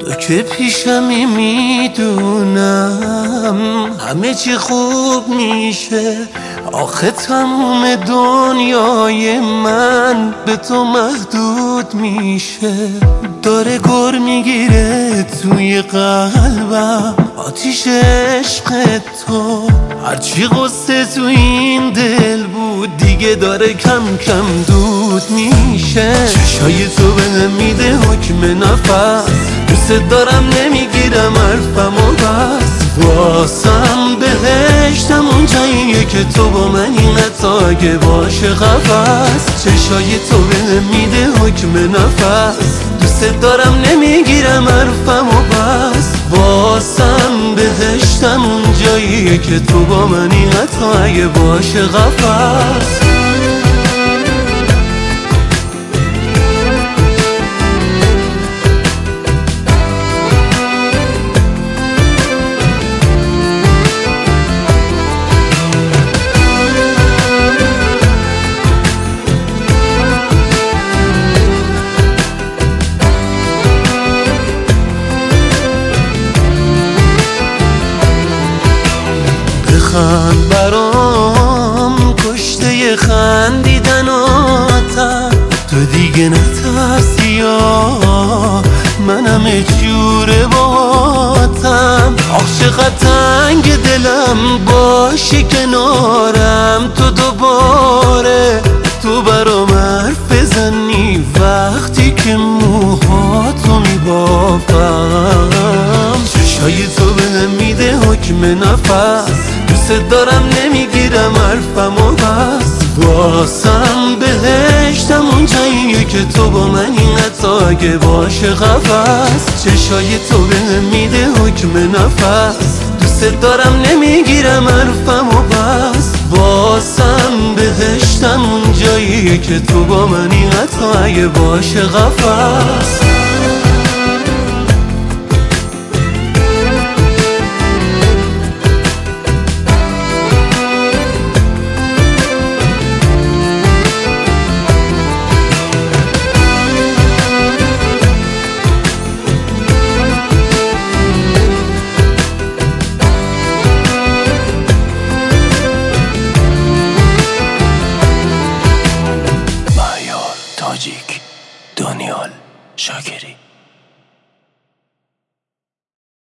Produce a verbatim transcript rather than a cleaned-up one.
تو که پیشمی میدونم همه چی خوب میشه. آخه تموم دنیای من به تو محدود میشه. داره گر میگیره توی قلبم آتیش عشق تو. هرچی قصه تو این دل بود دیگه داره کم کم دود میشه. چشای تو بهم میده حکم نفس، دوست دارم نمیگیرم حرفم و بس. واسم بهشتم اون جاییه که تو با من اینقدر اگه باشه قفس. چشای تو بهم میده حکم نفس، دوست دارم نمیگیرم حرفم و بس. واسم بهشتم اون جاییه که تو با من اینقدر اگه باشه قفس. بخند برام کشته خندیدناتم، تو دیگه نترسی یا منم جوره باهاتم. آخ چقدر تنگ دلم باشی کنارم تو دوباره. تو برام حرف بزنی وقتی که موهاتو میبافم. چشای تو بهم میده حکم نفس، دوست دارم نمیگیرم حرفم و بس. واسم بهشتم اون جاییه که تو با من اینقدر اگه باشه قفس. چشای تو بهم میده حکم نفس، دوست دارم نمیگیرم حرفم و بس. واسم بهشتم اون جاییه که تو با من اینقدر اگه باشه قفس.